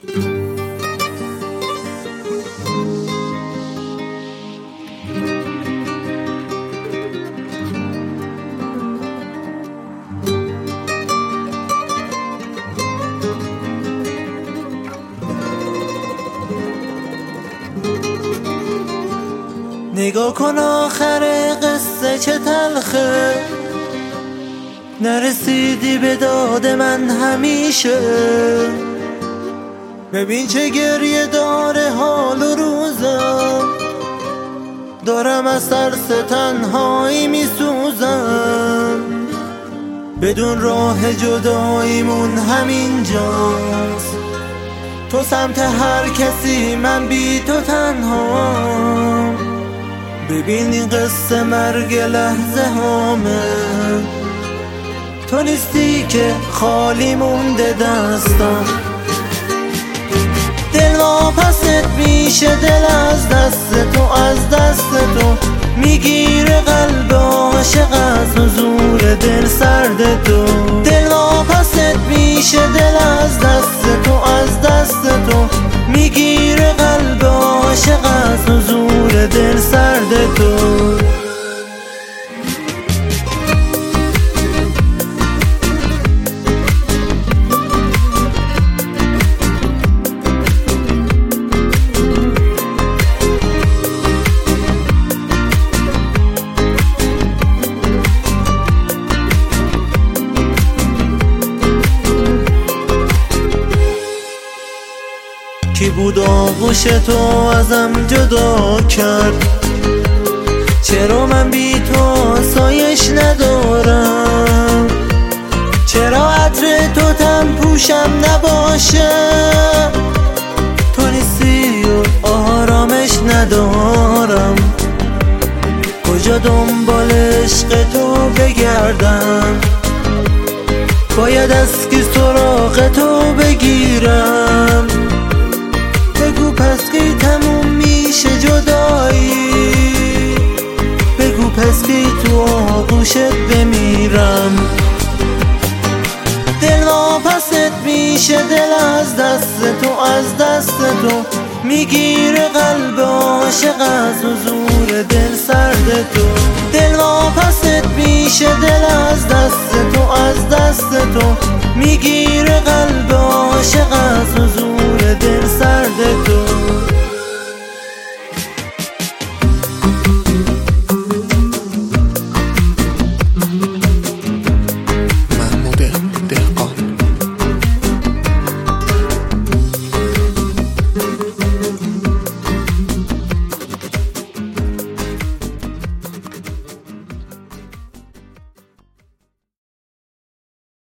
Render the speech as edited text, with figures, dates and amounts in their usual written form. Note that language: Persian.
نگاه کن آخر قصه چه تلخه، نرسیدی به داد من همیشه. ببین چه گریه داره حال و روزم، دارم از ترس تنهایی میسوزم. بدون راه جداییمون همینجاست، تو سمت هر کسی من بی تو تنهام. ببین این قصه مرگ لحظه هامه، تو نیستی که خالی مونده دستم. دل واپست میشه، دل از دست تو، از دست تو میگیره قلب عاشق از حضور دل سرد تو. دل واپست میشه، دل از دست تو، از دست تو میگیره قلب عاشق از حضور دل سرد تو. کی بود آغوش تو ازم جدا کرد؟ چرا من بی تو آسایش ندارم؟ چرا عطر تو تن پوشم نباشه؟ تو نیستی و آرامش ندارم. کجا دنبال عشق تو بگردم؟ باید از کی سراغ تو بگیرم؟ بگو پس کی تموم میشه جدایی؟ بگو پس کی تو آغوشت بمیرم؟ دل واپست میشه، دل از دست تو، از دست تو میگیره قلب عاشق از حضور دل سرد تو. دل واپست میشه، دل از دست تو، از دست تو میگیره قلب عاشق از حضور دل